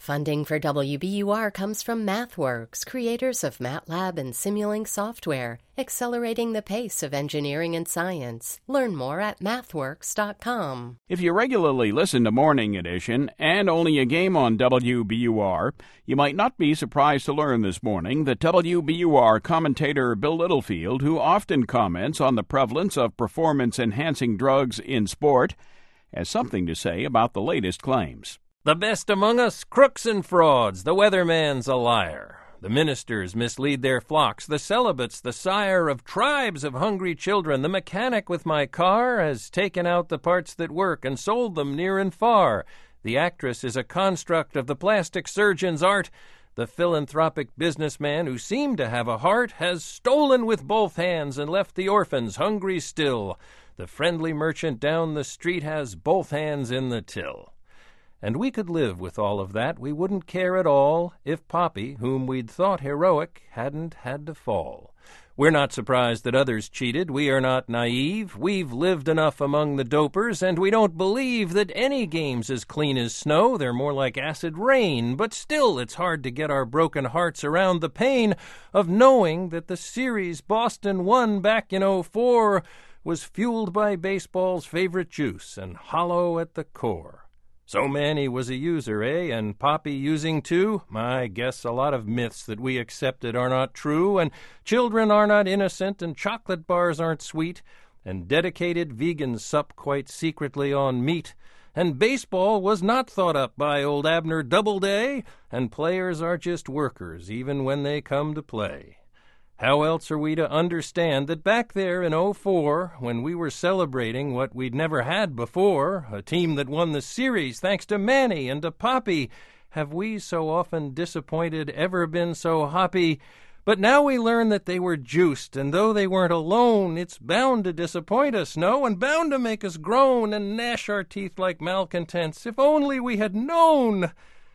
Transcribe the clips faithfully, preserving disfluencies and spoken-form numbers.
Funding for W B U R comes from MathWorks, creators of MATLAB and Simulink software, accelerating the pace of engineering and science. Learn more at mathworks dot com. If you regularly listen to Morning Edition and Only a Game on W B U R, you might not be surprised to learn this morning that W B U R commentator Bill Littlefield, who often comments on the prevalence of performance-enhancing drugs in sport, has something to say about the latest claims. The best among us, crooks and frauds, the weatherman's a liar. The ministers mislead their flocks, the celibate's the sire of tribes of hungry children. The mechanic with my car has taken out the parts that work and sold them near and far. The actress is a construct of the plastic surgeon's art. The philanthropic businessman who seemed to have a heart has stolen with both hands and left the orphans hungry still. The friendly merchant down the street has both hands in the till. And we could live with all of that. We wouldn't care at all if Poppy, whom we'd thought heroic, hadn't had to fall. We're not surprised that others cheated. We are not naive. We've lived enough among the dopers, and we don't believe that any game's as clean as snow. They're more like acid rain. But still, it's hard to get our broken hearts around the pain of knowing that the series Boston won back in oh four was fueled by baseball's favorite juice and hollow at the core. So Manny was a user, eh? And Poppy using too? I guess a lot of myths that we accepted are not true, and children are not innocent, and chocolate bars aren't sweet, and dedicated vegans sup quite secretly on meat, and baseball was not thought up by old Abner Doubleday, and players are just workers even when they come to play. How else are we to understand that back there in oh four, when we were celebrating what we'd never had before, a team that won the series thanks to Manny and to Poppy, have we so often disappointed ever been so hoppy? But now we learn that they were juiced, and though they weren't alone, it's bound to disappoint us, no, and bound to make us groan and gnash our teeth like malcontents. If only we had known!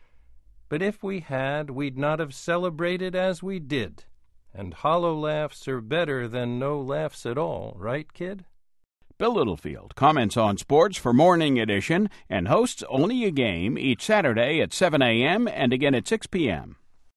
But if we had, we'd not have celebrated as we did. And hollow laughs are better than no laughs at all, right, kid? Bill Littlefield comments on sports for Morning Edition and hosts Only a Game each Saturday at seven a.m. and again at six p.m.